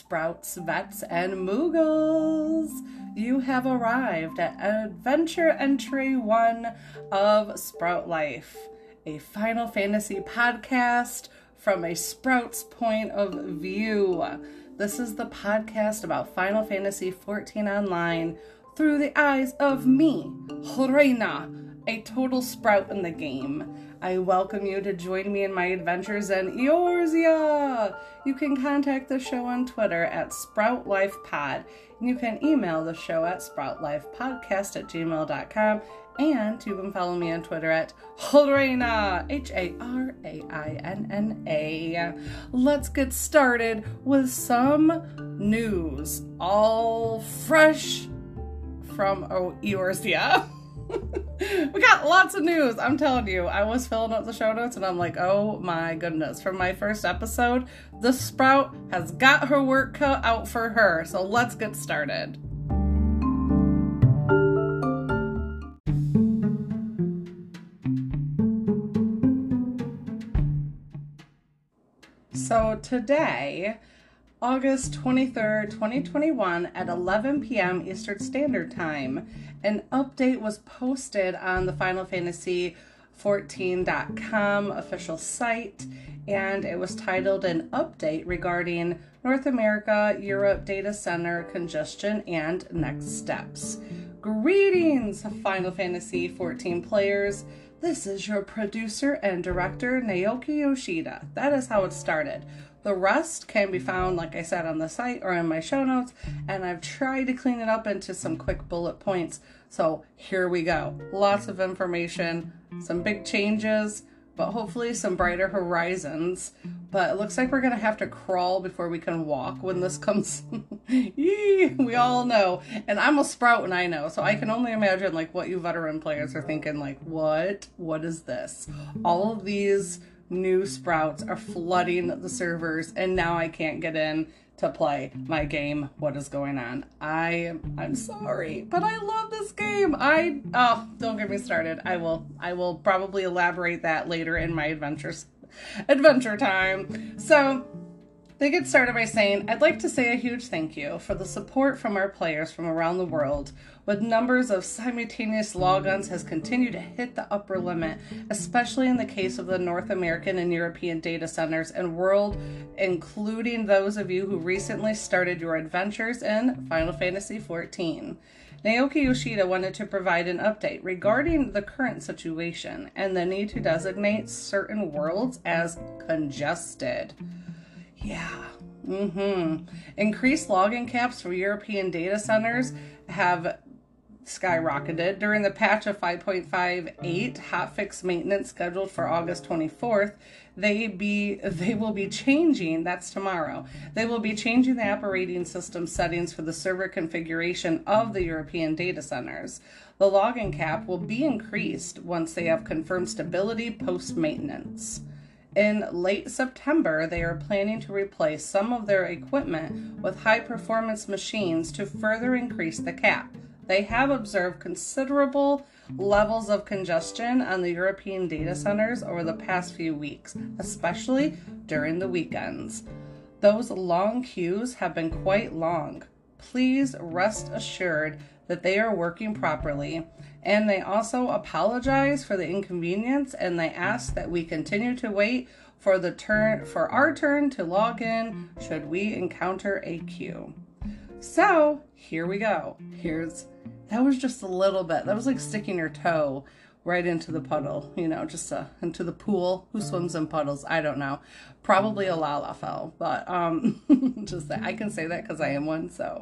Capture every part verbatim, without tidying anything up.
Sprouts, Vets, and Moogles. You have arrived at Adventure Entry one of Sprout Life, a Final Fantasy podcast from a Sprout's point of view. This is the podcast about Final Fantasy fourteen Online through the eyes of me, Reina, a total Sprout in the game. I welcome you to join me in my adventures in Eorzea. You can contact the show on Twitter at Sprout Life Pod, and you can email the show at sproutlifepodcast at gmail dot com, and you can follow me on Twitter at Reina, H A R A I N N A. Let's get started with some news, all fresh from Eorzea. We got lots of news. I'm telling you, I was filling up the show notes and I'm like, oh my goodness. For my first episode, the Sprout has got her work cut out for her. So let's get started. So today, August twenty-third, twenty twenty-one at eleven p.m. Eastern Standard Time, an update was posted on the Final Fantasy fourteen dot com official site, and it was titled an update regarding North America, Europe data center congestion and next steps. Greetings, Final Fantasy fourteen players. This is your producer and director, Naoki Yoshida. That is how it started. The rest can be found, like I said, on the site or in my show notes, and I've tried to clean it up into some quick bullet points. So here we go. Lots of information, some big changes, but hopefully some brighter horizons. But it looks like we're going to have to crawl before we can walk when this comes. Yee, we all know. And I'm a Sprout and I know, so I can only imagine like what you veteran players are thinking, like, what? What is this? All of these new Sprouts are flooding the servers, and now I can't get in to play my game. What is going on? I I'm sorry, but I love this game. I oh, don't get me started. I will I will probably elaborate that later in my adventures adventure time. So they get started by saying, I'd like to say a huge thank you for the support from our players from around the world. With numbers of simultaneous logons has continued to hit the upper limit, especially in the case of the North American and European data centers and world, including those of you who recently started your adventures in Final Fantasy fourteen. Naoki Yoshida wanted to provide an update regarding the current situation and the need to designate certain worlds as congested. Yeah. Mm-hmm. Increased login caps for European data centers have skyrocketed. During the patch of five point five eight hotfix maintenance scheduled for August twenty-fourth, they be they will be changing, that's tomorrow, they will be changing the operating system settings for the server configuration of the European data centers. The login cap will be increased once they have confirmed stability post-maintenance. In late September, they are planning to replace some of their equipment with high-performance machines to further increase the cap. They have observed considerable levels of congestion on the European data centers over the past few weeks, especially during the weekends. Those long queues have been quite long. Please rest assured that they are working properly, and they also apologize for the inconvenience, and they ask that we continue to wait for the turn for our turn to log in should we encounter a queue. So here we go. Here's that was just a little bit. That was like sticking your toe right into the puddle, you know, just uh, into the pool. Who swims in puddles? I don't know. Probably a Lalafell, but um, just that I can say that because I am one. So,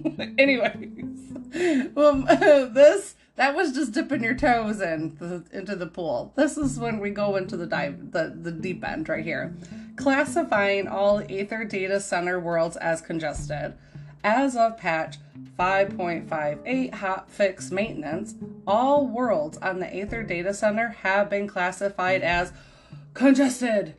anyways, well, this that was just dipping your toes in the, into the pool. This is when we go into the dive, the the deep end right here, classifying all Aether data center worlds as congested. As of patch five point five eight hotfix maintenance, all worlds on the Aether data center have been classified as congested.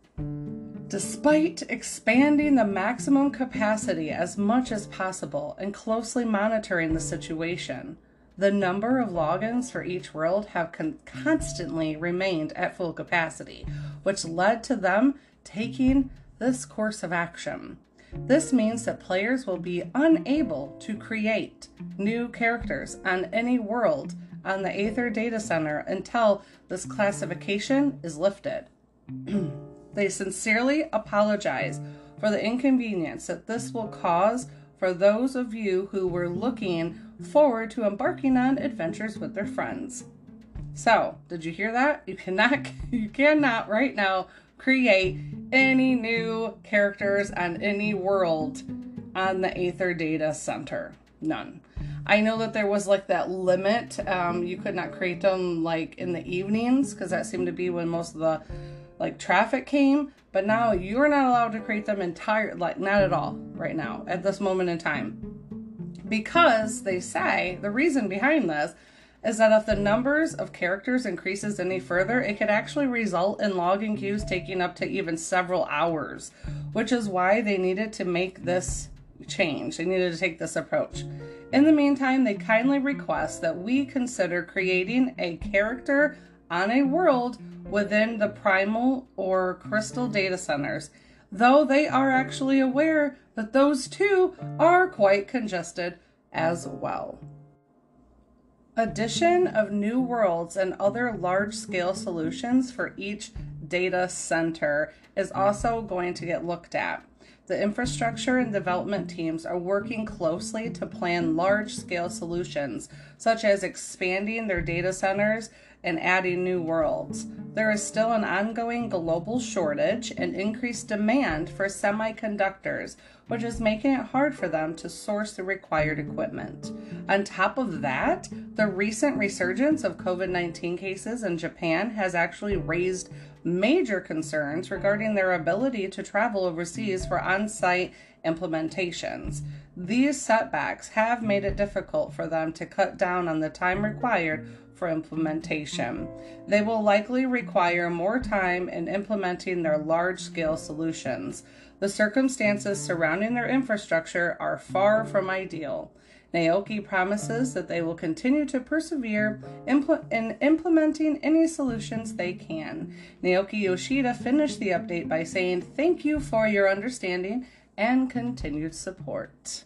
Despite expanding the maximum capacity as much as possible and closely monitoring the situation, the number of logins for each world have con- constantly remained at full capacity, which led to them taking this course of action. This means that players will be unable to create new characters on any world on the Aether Data Center until this classification is lifted. They sincerely apologize for the inconvenience that this will cause for those of you who were looking forward to embarking on adventures with their friends. So, did you hear that? You cannot, you cannot right now create any new characters on any world on the Aether Data Center. None. I know that there was like that limit. Um, you could not create them like in the evenings because that seemed to be when most of the like traffic came. But now you're not allowed to create them entire, like not at all right now at this moment in time. Because they say the reason behind this is that if the numbers of characters increases any further, it could actually result in logging queues taking up to even several hours, which is why they needed to make this change. They needed to take this approach. In the meantime, they kindly request that we consider creating a character on a world within the Primal or Crystal data centers, though they are actually aware that those two are quite congested as well. Addition of new worlds and other large-scale solutions for each data center is also going to get looked at. The infrastructure and development teams are working closely to plan large-scale solutions, such as expanding their data centers and adding new worlds. There is still an ongoing global shortage and increased demand for semiconductors, which is making it hard for them to source the required equipment. On top of that, the recent resurgence of COVID nineteen cases in Japan has actually raised major concerns regarding their ability to travel overseas for on-site implementations. These setbacks have made it difficult for them to cut down on the time required for implementation. They will likely require more time in implementing their large-scale solutions. The circumstances surrounding their infrastructure are far from ideal. Naoki promises that they will continue to persevere impl- in implementing any solutions they can. Naoki Yoshida finished the update by saying, "Thank you for your understanding and continued support."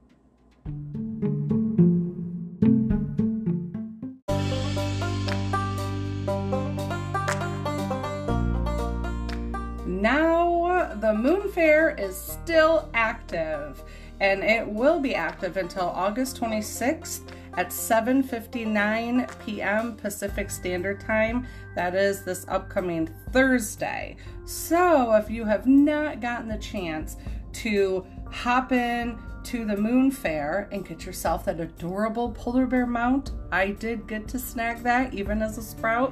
Now, the Moon Fair is still active, and it will be active until August twenty-sixth at seven fifty-nine p.m. Pacific Standard Time. That is this upcoming Thursday. So if you have not gotten the chance to hop in to the Moon Fair and get yourself that adorable polar bear mount, I did get to snag that even as a Sprout.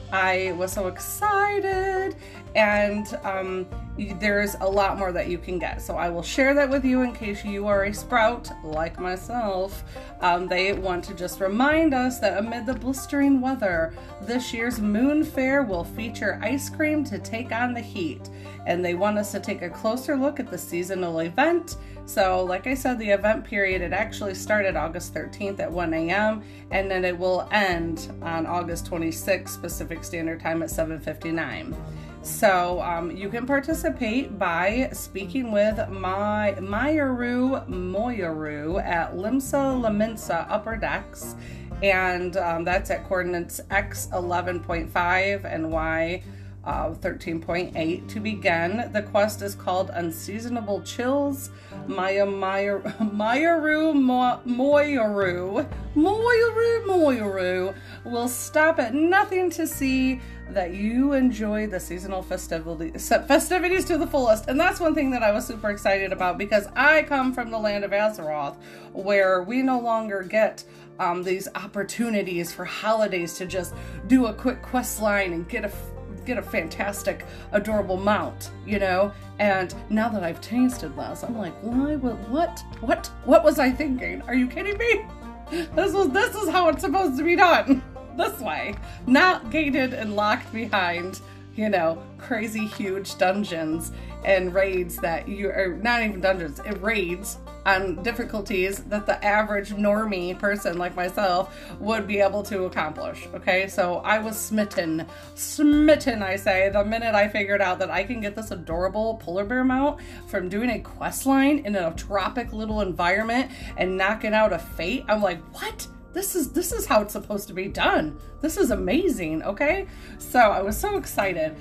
I was so excited, and um, there's a lot more that you can get. So I will share that with you in case you are a Sprout like myself. Um, they want to just remind us that amid the blistering weather, this year's Moon Fair will feature ice cream to take on the heat. And they want us to take a closer look at the seasonal event. So like I said, the event period, it actually started August thirteenth at one a.m. and then it will end on August twenty-sixth Pacific Standard Time at seven fifty-nine. So um, you can participate by speaking with my Mayoru Moyoru at Limsa Laminsa Upper Decks, and um, that's at coordinates X eleven point five and Y Uh, thirteen point eight. To begin, the quest is called Unseasonable Chills. Maya Maya Mayoru Mo- Moyoru Moyoru Moyoru will stop at nothing to see that you enjoy the seasonal festivity, festivities to the fullest. And that's one thing that I was super excited about, because I come from the land of Azeroth, where we no longer get um, these opportunities for holidays to just do a quick quest line and get a get a fantastic, adorable mount, you know? And now that I've tasted this, I'm like, why, what, what, what, what was I thinking? Are you kidding me? This was, this is how it's supposed to be done. This way. Not gated and locked behind, you know, crazy huge dungeons and raids that you are not even dungeons, it raids on difficulties that the average normie person like myself would be able to accomplish. Okay, so I was smitten, smitten, I say, the minute I figured out that I can get this adorable polar bear mount from doing a quest line in a tropic little environment and knocking out a fate. I'm like, what? This is this is how it's supposed to be done. This is amazing. Okay, so I was so excited.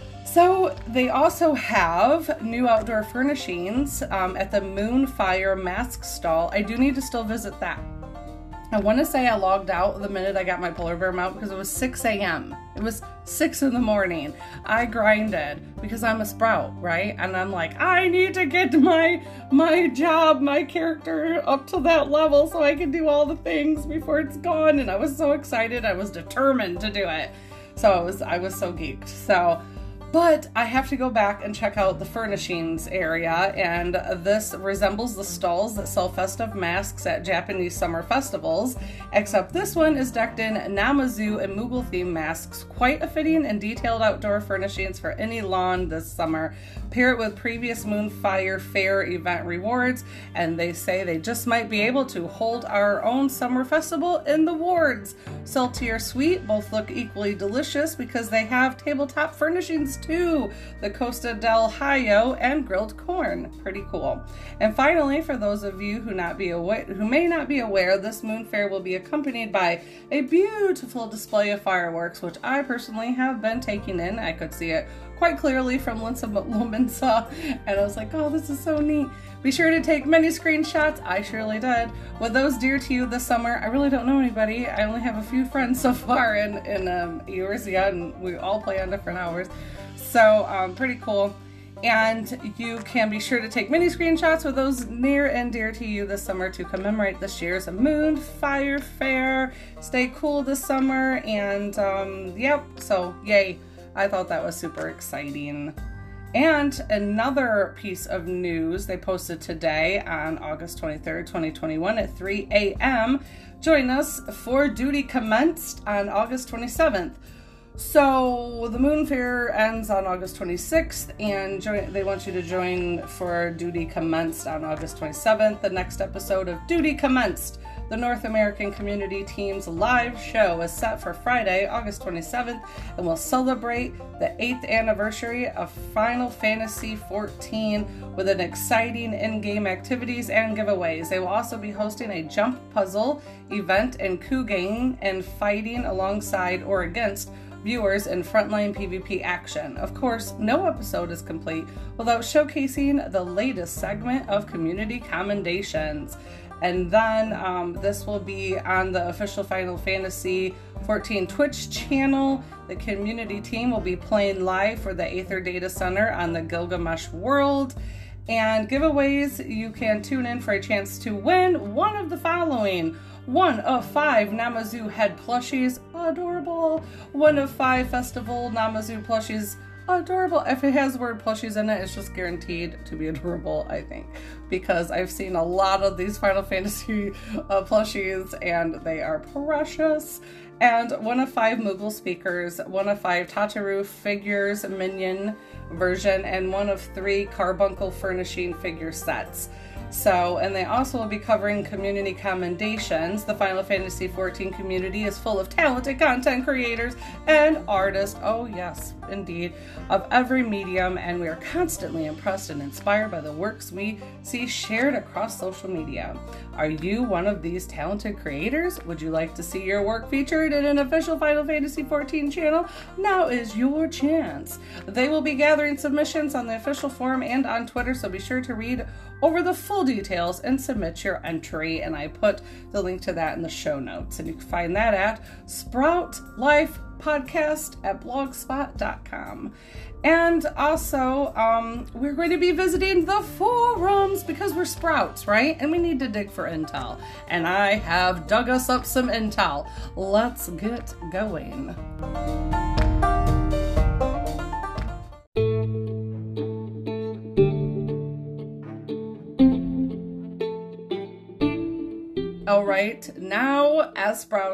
So they also have new outdoor furnishings um, at the Moonfire Mask Stall. I do need to still visit that. I want to say I logged out the minute I got my polar bear mount because it was six a m It was six in the morning. I grinded because I'm a sprout, right? And I'm like, I need to get my my job, my character up to that level so I can do all the things before it's gone. And I was so excited. I was determined to do it. So I was I was so geeked. So. But I have to go back and check out the furnishings area, and this resembles the stalls that sell festive masks at Japanese summer festivals, except this one is decked in Namazu and Moogle themed masks, quite a fitting and detailed outdoor furnishings for any lawn this summer. Pair it with previous Moonfire Fair event rewards, and they say they just might be able to hold our own summer festival in the wards. Salty or sweet, both look equally delicious because they have tabletop furnishings too, the Costa del Hayo and grilled corn. Pretty cool. And finally, for those of you who not be aware, who may not be aware, this Moon Fair will be accompanied by a beautiful display of fireworks, which I personally have been taking in. I could see it quite clearly from Linsa Lominsa, and I was like, oh, this is so neat. Be sure to take many screenshots. I surely did. With those dear to you this summer, I really don't know anybody. I only have a few friends so far in, in um, Eorzea, and we all play on different hours. So um, pretty cool. And you can be sure to take many screenshots with those near and dear to you this summer to commemorate this year's Moonfire Fair. Stay cool this summer, and um, yep, so yay. I thought that was super exciting. And another piece of news they posted today on August twenty-third, twenty twenty-one at three a m Join us for Duty Commenced on August twenty-seventh. So the Moon Fair ends on August twenty-sixth, and join, they want you to join for Duty Commenced on August twenty-seventh. The next episode of Duty Commenced, the North American Community Team's live show, is set for Friday, August twenty-seventh, and will celebrate the eighth anniversary of Final Fantasy fourteen with an exciting in-game activities and giveaways. They will also be hosting a jump puzzle event in Kugang and fighting alongside or against viewers in frontline PvP action. Of course, no episode is complete without showcasing the latest segment of community commendations. And then um, this will be on the official Final Fantasy fourteen Twitch channel. The community team will be playing live for the Aether Data Center on the Gilgamesh world. And giveaways, you can tune in for a chance to win one of the following. One of five Namazu head plushies, adorable. One of five festival Namazu plushies, adorable. If it has the word plushies in it, it's just guaranteed to be adorable, I think, because I've seen a lot of these Final Fantasy uh, plushies and they are precious. And one of five Moogle speakers, one of five Tataru figures minion version, and one of three Carbuncle furnishing figure sets. So, and they also will be covering community commendations. The Final Fantasy fourteen community is full of talented content creators and artists, oh yes, indeed, of every medium, and we are constantly impressed and inspired by the works we see shared across social media. Are you one of these talented creators? Would you like to see your work featured in an official Final Fantasy fourteen channel? Now is your chance. They will be gathering submissions on the official forum and on Twitter, so be sure to read over the full details and submit your entry, and I put the link to that in the show notes, and you can find that at Sprout Life Podcast at blogspot dot com. And also, um, we're going to be visiting the forums because we're Sprouts, right? And we need to dig for intel. And I have dug us up some intel. Let's get going. All right, now as Sprouts,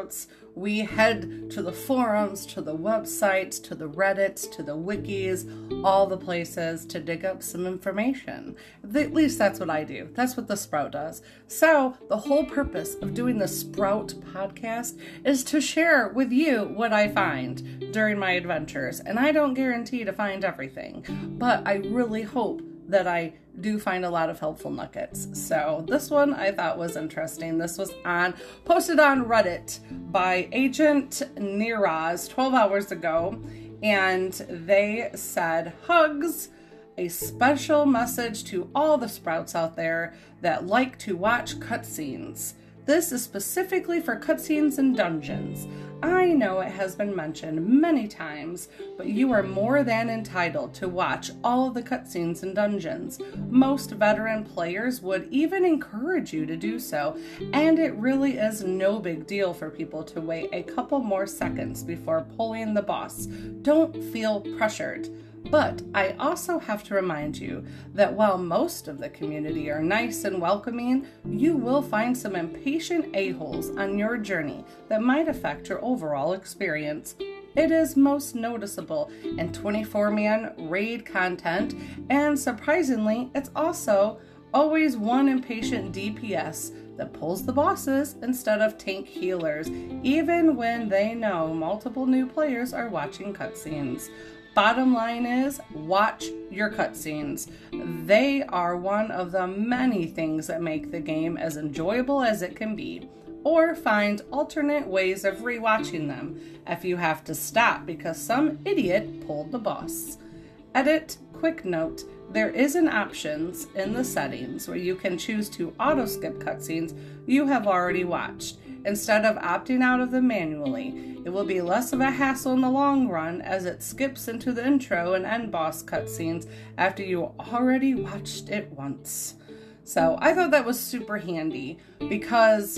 we head to the forums, to the websites, to the Reddits, to the wikis, all the places to dig up some information. At least that's what I do. That's what the Sprout does. So the whole purpose of doing the Sprout podcast is to share with you what I find during my adventures. And I don't guarantee to find everything, but I really hope that I do find a lot of helpful nuggets. So this one I thought was interesting. This was on posted on Reddit by Agent Neraz twelve hours ago, and they said, hugs, a special message to all the Sprouts out there that like to watch cutscenes. This is specifically for cutscenes and dungeons. I know it has been mentioned many times, but you are more than entitled to watch all of the cutscenes and dungeons. Most veteran players would even encourage you to do so, and it really is no big deal for people to wait a couple more seconds before pulling the boss. Don't feel pressured. But I also have to remind you that while most of the community are nice and welcoming, you will find some impatient a-holes on your journey that might affect your overall experience. It is most noticeable in twenty-four man raid content, and surprisingly, it's also always one impatient D P S that pulls the bosses instead of tank healers, even when they know multiple new players are watching cutscenes. Bottom line is, watch your cutscenes. They are one of the many things that make the game as enjoyable as it can be. Or find alternate ways of rewatching them if you have to stop because some idiot pulled the boss. Edit, quick note, there is an options in the settings where you can choose to auto-skip cutscenes you have already watched, instead of opting out of them manually. It will be less of a hassle in the long run as it skips into the intro and end boss cutscenes after you already watched it once. So I thought that was super handy because,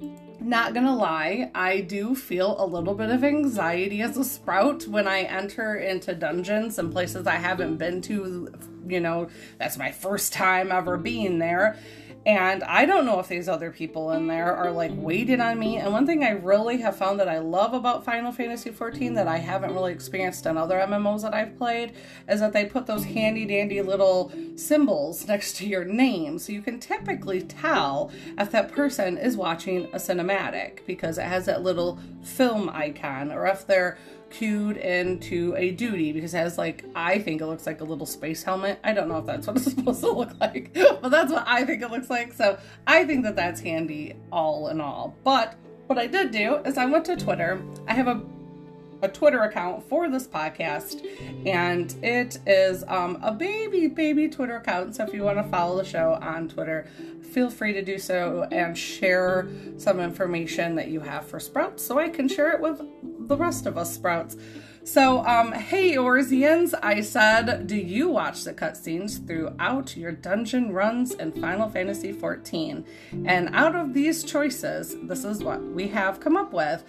not gonna lie, I do feel a little bit of anxiety as a Sprout when I enter into dungeons and places I haven't been to. You know, that's my first time ever being there. And I don't know if these other people in there are like waiting on me. And one thing I really have found that I love about Final Fantasy fourteen that I haven't really experienced in other M M Os that I've played is that they put those handy dandy little symbols next to your name. So you can typically tell if that person is watching a cinematic because it has that little film icon, or if they're queued into a duty because it has, like, I think it looks like a little space helmet. I don't know if that's what it's supposed to look like, but that's what I think it looks like. So I think that that's handy all in all. But what I did do is I went to Twitter. I have a a Twitter account for this podcast, and it is um, a baby, baby Twitter account. So if you want to follow the show on Twitter, feel free to do so and share some information that you have for Sprouts so I can share it with the rest of us Sprouts. So, um, hey Orzians, I said, do you watch the cutscenes throughout your dungeon runs in Final Fantasy fourteen? And out of these choices, this is what we have come up with.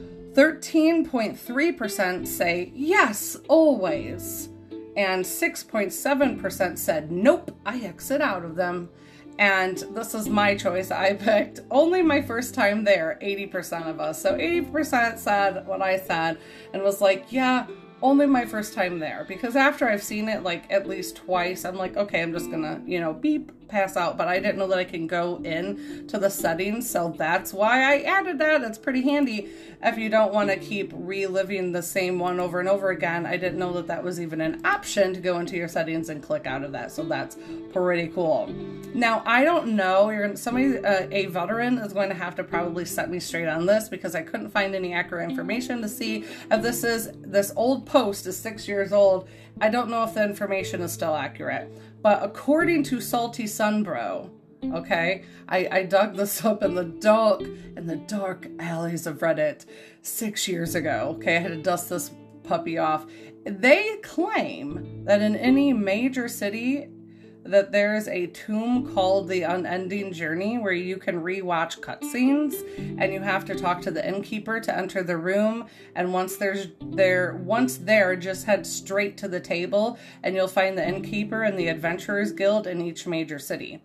thirteen point three percent say yes, always. And six point seven percent said nope, I exit out of them. And this is my choice. I picked only my first time there, eighty percent of us. So eighty percent said what I said and was like, yeah, only my first time there. Because after I've seen it like at least twice, I'm like, okay, I'm just gonna, you know, beep, pass out. But I didn't know that I can go in to the settings. So that's why I added that. It's pretty handy if you don't want to keep reliving the same one over and over again. I didn't know that that was even an option to go into your settings and click out of that. So that's pretty cool. Now, I don't know, you're somebody, uh, a veteran is going to have to probably set me straight on this because I couldn't find any accurate information to see if this is, this old post is six years old. I don't know if the information is still accurate, but according to Salty Sunbro, okay, I, I dug this up in the dark, in the dark alleys of Reddit six years ago. Okay, I had to dust this puppy off. They claim that in any major city that there's a tomb called the Unending Journey where you can rewatch cutscenes, and you have to talk to the innkeeper to enter the room. And once there's there, once there, just head straight to the table, and you'll find the innkeeper and the Adventurers Guild in each major city.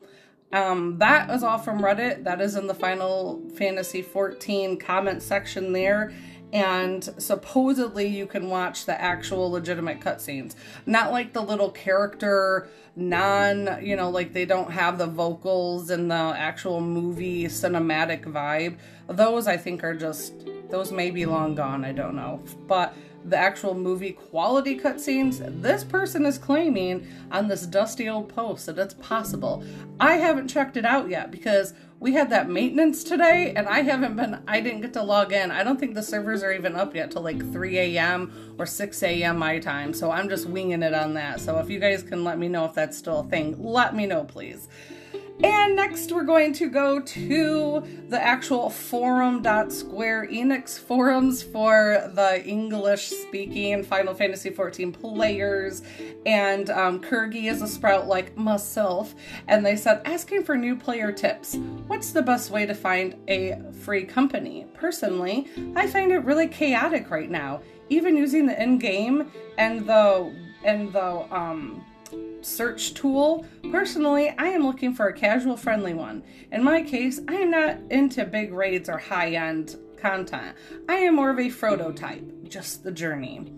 Um, that is all from Reddit. That is in the Final Fantasy fourteen comment section there. And supposedly you can watch the actual legitimate cutscenes. Not like the little character non, you know, like they don't have the vocals and the actual movie cinematic vibe. Those I think are just, those may be long gone, I don't know. But the actual movie quality cutscenes, this person is claiming on this dusty old post that it's possible. I haven't checked it out yet because we had that maintenance today and I haven't been, I didn't get to log in. I don't think the servers are even up yet till like three A M or six A M my time. So I'm just winging it on that. So if you guys can let me know if that's still a thing, let me know, please. And next we're going to go to the actual forum.Square Enix forums for the English-speaking Final Fantasy fourteen players. And um, Kurgi is a sprout like myself. And they said, asking for new player tips. What's the best way to find a free company? Personally, I find it really chaotic right now. Even using the in-game and the, and the, um... search tool. Personally, I am looking for a casual friendly one. In my case, I am not into big raids or high-end content. I am more of a Frodo type, just the journey.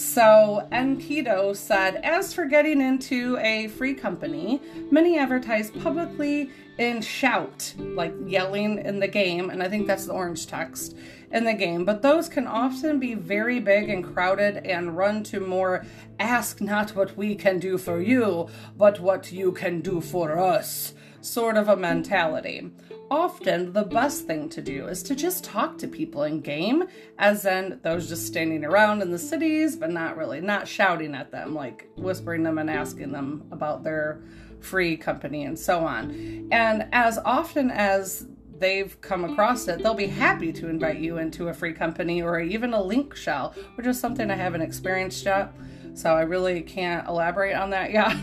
So Enkido said, as for getting into a free company, many advertise publicly in shout, like yelling in the game, and I think that's the orange text in the game, but those can often be very big and crowded and run to more ask not what we can do for you, but what you can do for us sort of a mentality. Often the best thing to do is to just talk to people in game, as in those just standing around in the cities, but not really, not shouting at them, like whispering them and asking them about their free company and so on. And as often as they've come across it, they'll be happy to invite you into a free company or even a link shell, which is something I haven't experienced yet. So I really can't elaborate on that yet.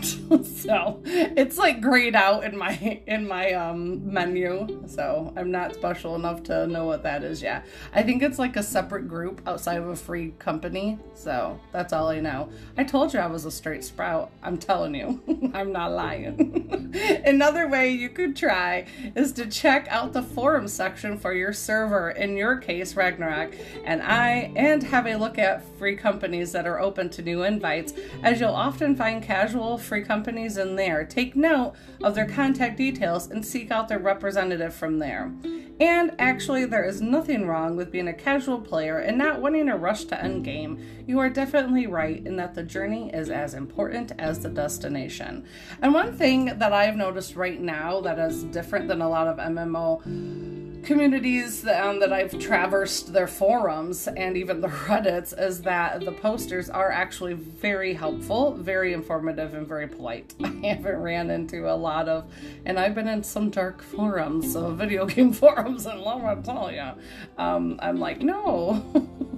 So it's like grayed out in my in my um, menu. So I'm not special enough to know what that is yet. I think it's like a separate group outside of a free company. So that's all I know. I told you I was a straight sprout. I'm telling you, I'm not lying. Another way you could try is to check out the forum section for your server, in your case Ragnarok, and I and have a look at free companies that are open to new invites, as you'll often find casual free companies in there. Take note of their contact details and seek out their representative from there. And actually, there is nothing wrong with being a casual player and not wanting to rush to endgame. You are definitely right in that the journey is as important as the destination. And one thing that I've noticed right now that is different than a lot of M M O communities um, that I've traversed their forums and even the Reddits is that the posters are actually very helpful, very informative, and very polite. I haven't ran into a lot of, and I've been in some dark forums, so video game forums, and let me tell you, um, I'm like, no.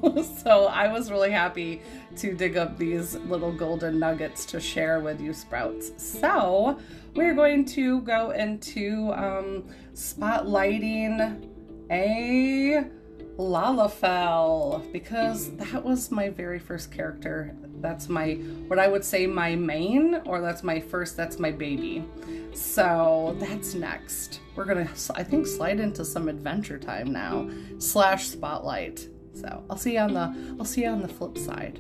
So I was really happy to dig up these little golden nuggets to share with you, Sprouts. So we're going to go into um, spotlighting a Lalafell, because that was my very first character. That's my, what I would say my main, or that's my first, that's my baby. So that's next. We're gonna, I think, slide into some adventure time now, slash spotlight. So I'll see you on the, I'll see you on the flip side.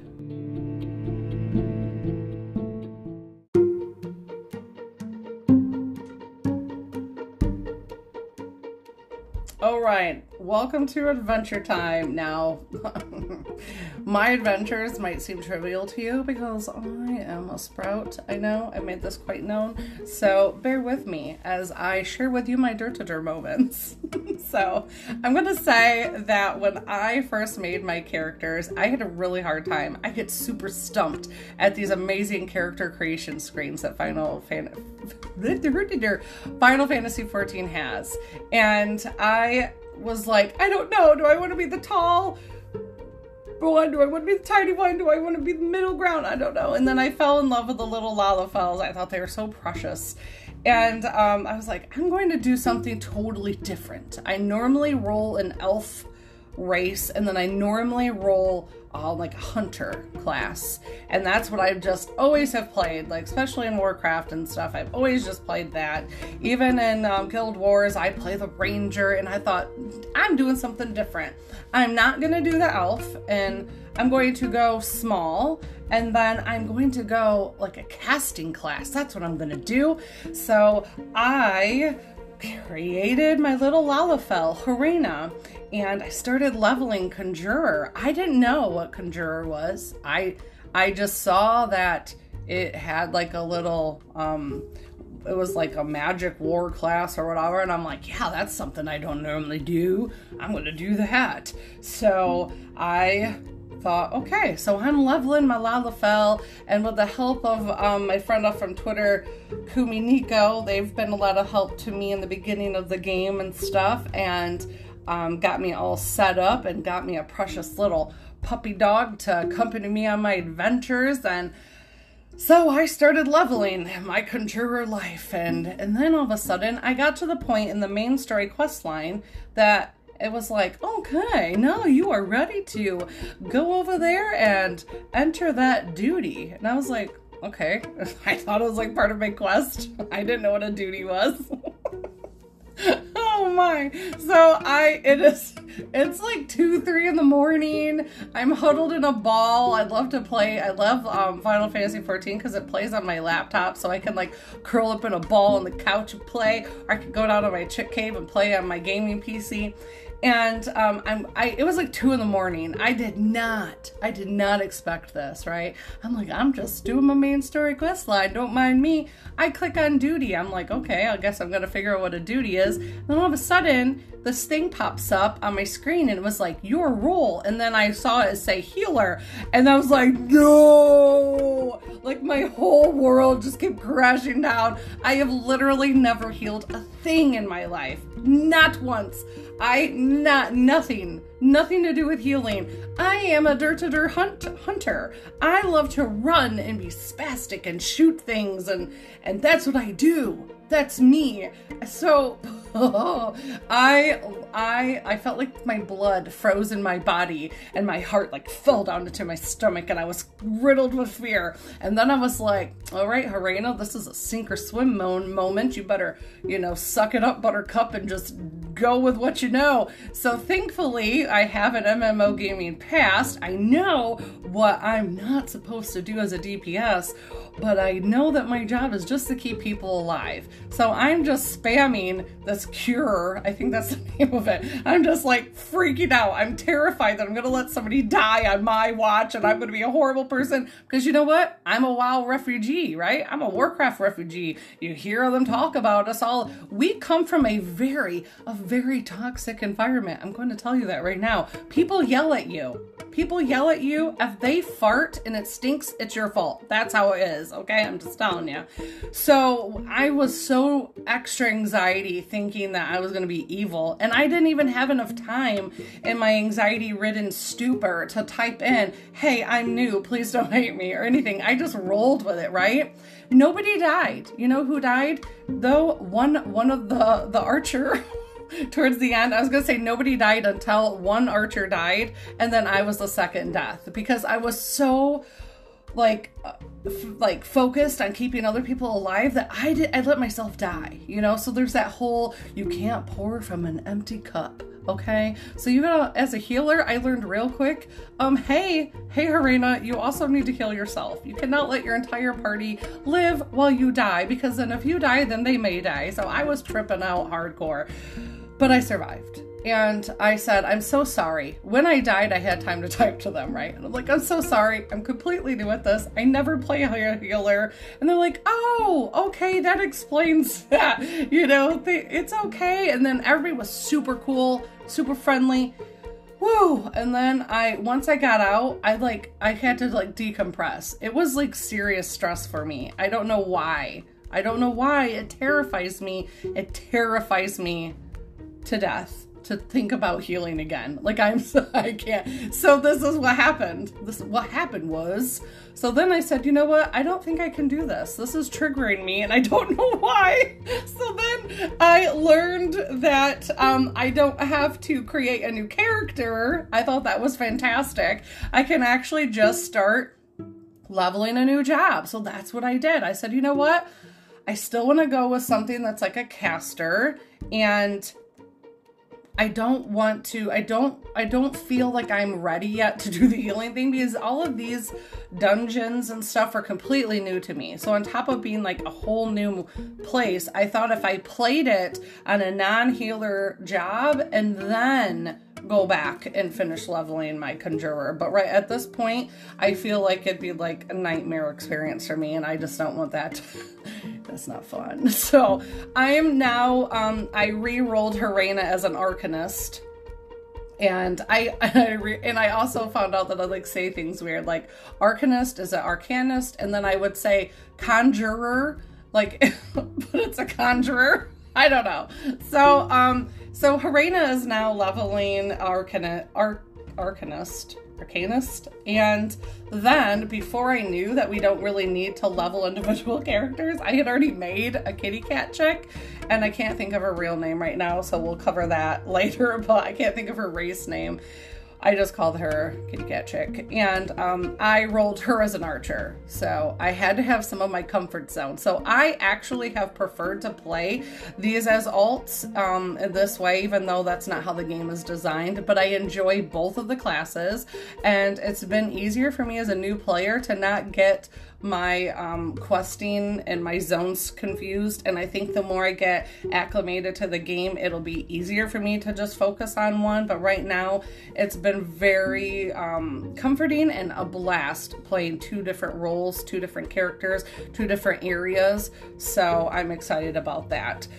All right, welcome to Adventure Time. Now, my adventures might seem trivial to you because I am a sprout. I know, I made this quite known. So bear with me as I share with you my dirt-to-dirt moments. So I'm going to say that when I first made my characters, I had a really hard time. I get super stumped at these amazing character creation screens that Final Fantasy Final Fantasy fourteen has. And I was like, I don't know, do I want to be the tall one? Do I want to be the tiny one? Do I want to be the middle ground? I don't know. And then I fell in love with the little Lalafells. I thought they were so precious. And um, I was like, I'm going to do something totally different. I normally roll an elf race, and then I normally roll uh, like a hunter class, and that's what I just always have played, like especially in Warcraft and stuff. I've always just played that. Even in um, Guild Wars, I play the ranger, and I thought, I'm doing something different. I'm not gonna do the elf, and I'm going to go small, and then I'm going to go like a casting class. That's what I'm gonna do. So I created my little Lalafell, Harena, and I started leveling Conjurer. I didn't know what Conjurer was. I I just saw that it had like a little, um, it was like a magic war class or whatever, and I'm like, yeah, that's something I don't normally do. I'm gonna do that. So I thought, okay, so I'm leveling my Lalafell, and with the help of um, my friend off from Twitter, Kumi Nico, they've been a lot of help to me in the beginning of the game and stuff, and um, got me all set up and got me a precious little puppy dog to accompany me on my adventures. And so I started leveling my Conjurer life, and, and then all of a sudden I got to the point in the main story quest line that it was like, okay, now you are ready to go over there and enter that duty. And I was like, okay. I thought it was like part of my quest. I didn't know what a duty was. Oh my. So I, it is, it's like two, three in the morning. I'm huddled in a ball. I'd love to play. I love um, Final Fantasy fourteen because it plays on my laptop, so I can like curl up in a ball on the couch and play. Or I could go down to my chick cave and play on my gaming P C. And um, I'm, I, it was like two in the morning. I did not, I did not expect this, right? I'm like, I'm just doing my main story quest line. Don't mind me. I click on duty. I'm like, okay, I guess I'm going to figure out what a duty is. And then all of a sudden, this thing pops up on my screen, and it was like, your role. And then I saw it say healer. And I was like, no! Like my whole world just kept crashing down. I have literally never healed a thing in my life. Not once. I, not, nothing, nothing to do with healing. I am a dirt-to-dirt hunt, hunter. I love to run and be spastic and shoot things, and, and that's what I do. That's me. So, oh, I, I, I felt like my blood froze in my body, and my heart like fell down into my stomach, and I was riddled with fear. And then I was like, all right, Harena, this is a sink or swim mo- moment. You better, you know, suck it up, Buttercup, and just go with what you know. So thankfully, I have an M M O gaming past. I know what I'm not supposed to do as a D P S, but I know that my job is just to keep people alive. So I'm just spamming this cure. I think that's the name of it. I'm just like freaking out. I'm terrified that I'm gonna let somebody die on my watch, and I'm gonna be a horrible person, because you know what? I'm a WoW refugee, right? I'm a Warcraft refugee. You hear them talk about us all. We come from a very, a very toxic environment. I'm going to tell you that right now. People yell at you. People yell at you. If they fart and it stinks, it's your fault. That's how it is, okay? I'm just telling you. So I was so extra anxiety thinking that I was going to be evil, and I didn't even have enough time in my anxiety-ridden stupor to type in, hey, I'm new, please don't hate me, or anything. I just rolled with it, right? Nobody died. You know who died? Though one one of the, the archer... towards the end, I was gonna say nobody died until one archer died, and then I was the second death, because I was so like uh, f- like focused on keeping other people alive that I did I let myself die, you know. So there's that whole, you can't pour from an empty cup, okay? So you gotta, as a healer, I learned real quick, um hey hey Harena, you also need to heal yourself. You cannot let your entire party live while you die, because then if you die, then they may die. So I was tripping out hardcore. But I survived. And I said, I'm so sorry. When I died, I had time to type to them, right? And I'm like, I'm so sorry. I'm completely new at this. I never play a healer. And they're like, oh, okay, that explains that. You know, they, it's okay. And then everybody was super cool, super friendly. Woo! And then I, once I got out, I like, I had to like decompress. It was like serious stress for me. I don't know why. I don't know why. It terrifies me. It terrifies me to death to think about healing again. Like I'm, I can't. So this is what happened. This what happened was, so then I said, you know what? I don't think I can do this. This is triggering me and I don't know why. So then I learned that um, I don't have to create a new character. I thought that was fantastic. I can actually just start leveling a new job. So that's what I did. I said, you know what? I still want to go with something that's like a caster, and I don't want to, I don't, I don't feel like I'm ready yet to do the healing thing because all of these dungeons and stuff are completely new to me. So on top of being like a whole new place, I thought if I played it on a non-healer job and then go back and finish leveling my conjurer. But right at this point, I feel like it'd be like a nightmare experience for me, and I just don't want that. That's not fun. So I am now, um, I re-rolled Harena as an Arcanist. And I, I re, and I also found out that I like say things weird, like Arcanist is an Arcanist, and then I would say Conjurer, like, but it's a Conjurer. I don't know. So, um, so Harena is now leveling Arcana, Ar, Arcanist, Arcanist, and then before I knew that we don't really need to level individual characters, I had already made a kitty cat chick, and I can't think of her real name right now, so we'll cover that later, but I can't think of her race name. I just called her kitty cat chick, and um, I rolled her as an archer, so I had to have some of my comfort zone. So I actually have preferred to play these as alts um, in this way, even though that's not how the game is designed, but I enjoy both of the classes, and it's been easier for me as a new player to not get my um, questing and my zones confused, and I think the more I get acclimated to the game, it'll be easier for me to just focus on one. But right now it's been very um, comforting and a blast playing two different roles, two different characters, two different areas, so I'm excited about that.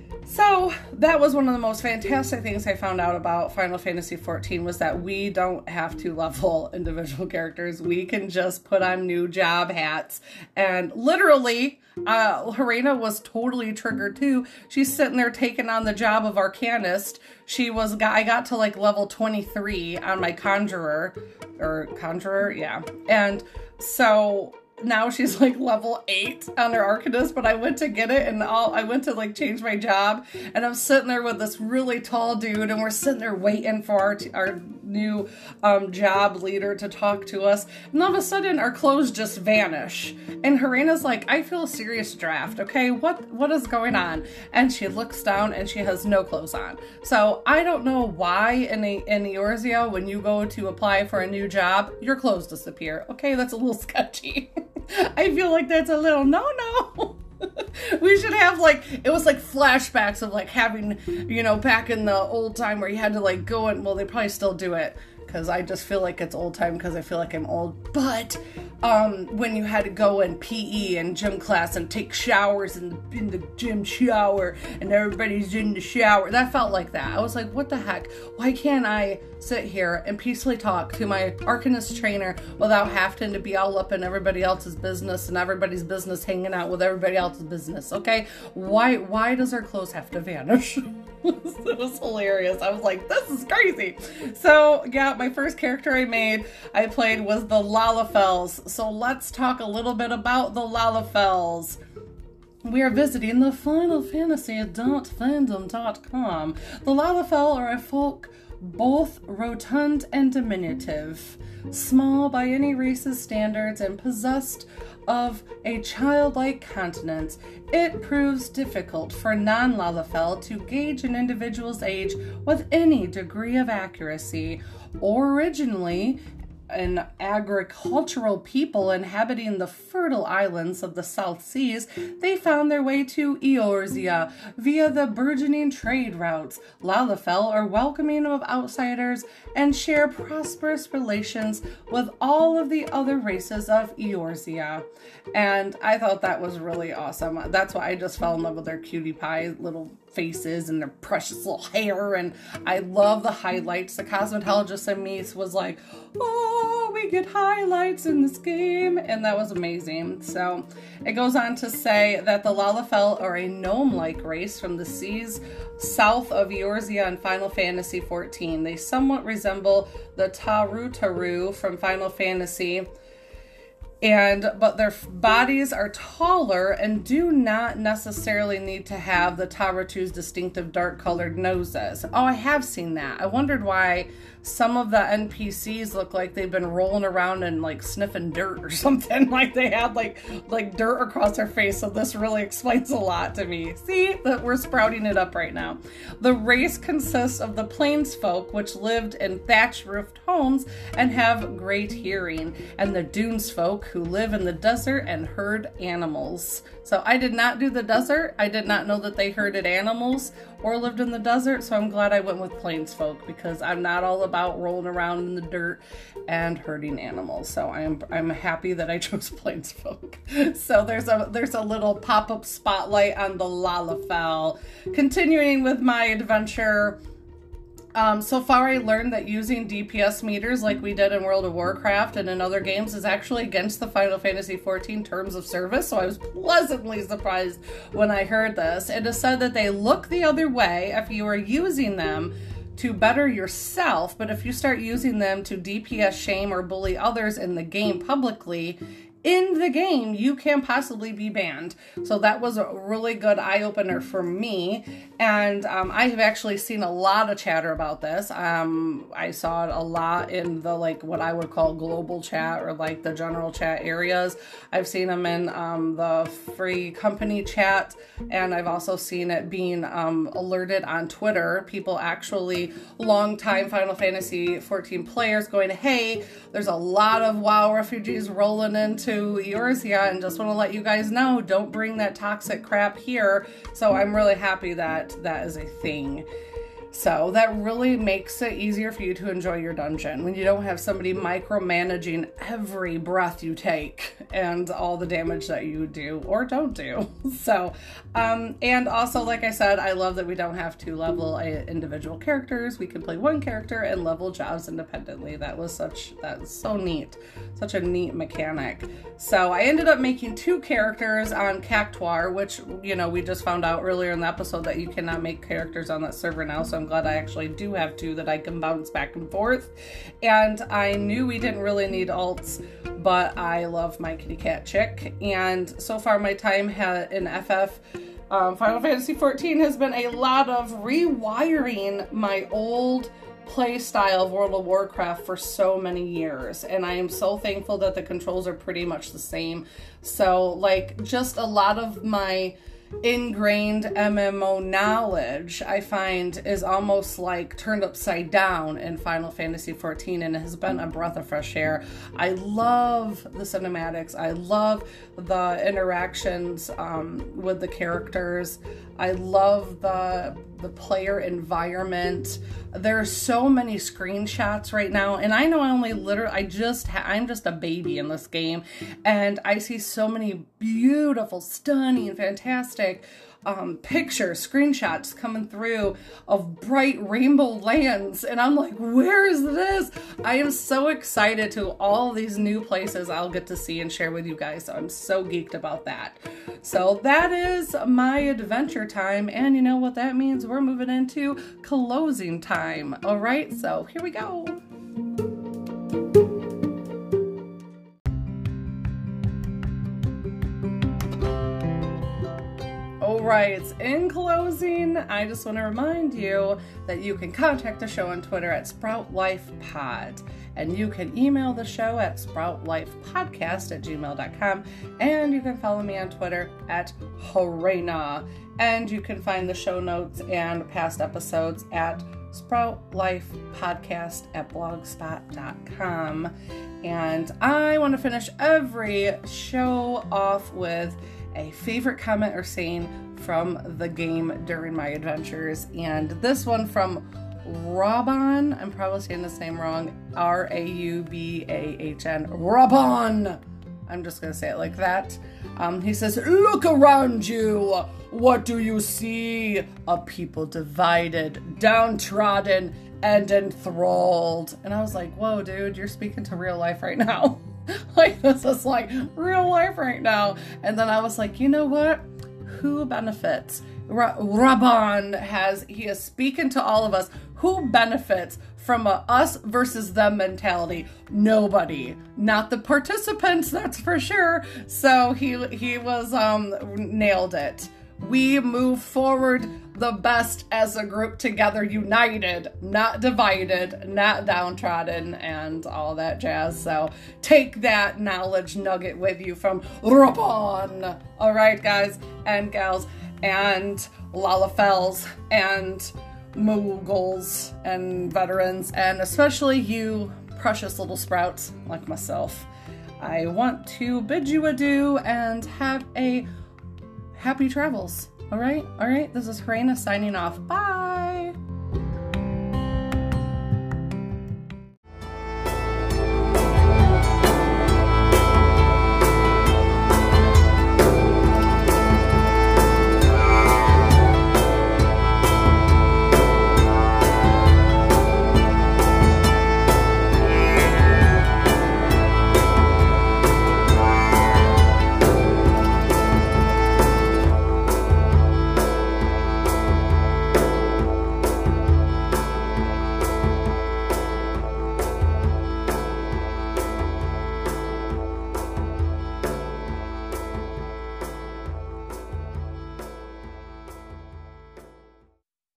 So that was one of the most fantastic things I found out about Final Fantasy fourteen, was that we don't have to level individual characters. We can just put on new job hats. And literally, uh, Harena was totally triggered too. She's sitting there taking on the job of Arcanist. She was, I got to like level twenty-three on my Conjurer, or Conjurer, yeah. And so now she's like level eight on her Arcanist, but I went to get it and all, I went to like change my job, and I'm sitting there with this really tall dude, and we're sitting there waiting for our, our new um, job leader to talk to us, and all of a sudden our clothes just vanish, and Harena's like, I feel a serious draft, okay, what what is going on? And she looks down and she has no clothes on. So I don't know why in, a, in Eorzea, when you go to apply for a new job, your clothes disappear. Okay, that's a little sketchy. I feel like that's a little no-no. We should have like, it was like flashbacks of like having, you know, back in the old time where you had to like go and, well, they probably still do it, because I just feel like it's old time because I feel like I'm old. But um, when you had to go in P E and gym class and take showers in the, in the gym shower, and everybody's in the shower, that felt like that. I was like, what the heck? Why can't I sit here and peacefully talk to my Arcanist trainer without having to be all up in everybody else's business and everybody's business hanging out with everybody else's business, okay? Why, why does our clothes have to vanish? It was hilarious. I was like, this is crazy. So yeah, my first character I made, I played was the Lalafels. So let's talk a little bit about the Lalafels. We are visiting the Final Fantasy dot fandom dot com. The Lalafell are a folk both rotund and diminutive, small by any race's standards and possessed of a childlike countenance. It proves difficult for non-Lalafell to gauge an individual's age with any degree of accuracy. Originally an agricultural people inhabiting the fertile islands of the South Seas, they found their way to Eorzea via the burgeoning trade routes. Lalafell are welcoming of outsiders and share prosperous relations with all of the other races of Eorzea. And I thought that was really awesome. That's why I just fell in love with their cutie pie little faces and their precious little hair, and I love the highlights. The cosmetologist in me was like, oh, we get highlights in this game, and that was amazing. So it goes on to say that the Lalafell are a gnome-like race from the seas south of Eorzea in Final Fantasy fourteen. They somewhat resemble the Tarutaru from Final Fantasy, and but their bodies are taller and do not necessarily need to have the Taratu's distinctive dark colored noses. Oh, I have seen that. I wondered why some of the N P Cs look like they've been rolling around and like sniffing dirt or something, like they had like like dirt across their face. So this really explains a lot to me. See that we're sprouting it up right now. The race consists of the plains folk, which lived in thatch roofed homes and have great hearing, and the dunes folk, who live in the desert and herd animals. So I did not do the desert. I did not know that they herded animals or lived in the desert, so I'm glad I went with plains folk, because I'm not all about rolling around in the dirt and herding animals. So I'm I'm happy that I chose plains folk. So there's a there's a little pop-up spotlight on the Lalafell. Continuing with my adventure, Um, so far I learned that using D P S meters like we did in World of Warcraft and in other games is actually against the Final Fantasy fourteen terms of service, so I was pleasantly surprised when I heard this. It is said that they look the other way if you are using them to better yourself, but if you start using them to D P S shame or bully others in the game publicly, in the game, you can possibly be banned. So that was a really good eye-opener for me. And um, I have actually seen a lot of chatter about this. Um, I saw it a lot in the, like, what I would call global chat, or like the general chat areas. I've seen them in um, the free company chat, and I've also seen it being um, alerted on Twitter. People actually, long-time Final Fantasy fourteen players going, hey, there's a lot of WoW refugees rolling into Eorzea, and just want to let you guys know, don't bring that toxic crap here. So I'm really happy that that is a thing. So that really makes it easier for you to enjoy your dungeon when you don't have somebody micromanaging every breath you take and all the damage that you do or don't do. So, um, and also, like I said, I love that we don't have to level a individual characters. We can play one character and level jobs independently. That was such, that was so neat. Such a neat mechanic. So I ended up making two characters on Cactuar, which, you know, we just found out earlier in the episode that you cannot make characters on that server now. So I'm glad I actually do have two that I can bounce back and forth. And I knew we didn't really need alts, but I love my kitty cat chick. And so far my time ha- in F F um, Final Fantasy fourteen has been a lot of rewiring my old play style of World of Warcraft for so many years, and I am so thankful that the controls are pretty much the same. So like, just a lot of my ingrained M M O knowledge I find is almost like turned upside down in Final Fantasy fourteen, and it has been a breath of fresh air. I love the cinematics. I love the interactions um, with the characters. I love the the player environment. There are so many screenshots right now, and I know I only literally, I just, ha- I'm just a baby in this game, and I see so many beautiful, stunning, fantastic um, pictures, screenshots coming through of bright rainbow lands, and I'm like, where is this? I am so excited to all these new places I'll get to see and share with you guys, so I'm so geeked about that. So that is my adventure time, and you know what that means? We're moving into closing time. All right, so here we go. All right, in closing, I just want to remind you that you can contact the show on Twitter at Sprout Life Pod, and you can email the show at sproutlifepodcast at gmail dot com, and you can follow me on Twitter at Horena, and you can find the show notes and past episodes at Sprout Life Podcast at blogspot dot com. And I want to finish every show off with a favorite comment or saying from the game during my adventures, and this one from Raubahn, I'm probably saying this name wrong, R A U B A H N, Raubahn. I'm just going to say it like that. Um, he says, look around you. What do you see? A people divided, downtrodden, and enthralled. And I was like, whoa, dude, you're speaking to real life right now. Like, this is like real life right now. And then I was like, you know what? Who benefits? Ra- Rabban has, he is speaking to all of us. Who benefits from a us versus them mentality? Nobody. Not the participants, that's for sure. So he he was, um, nailed it. We move forward the best as a group together, united, not divided, not downtrodden, and all that jazz. So take that knowledge nugget with you from Rabban. All right, guys and gals and Lalafels and Mughals and veterans, and especially you precious little sprouts like myself. I want to bid you adieu and have a happy travels. All right, all right. This is Karina signing off. Bye.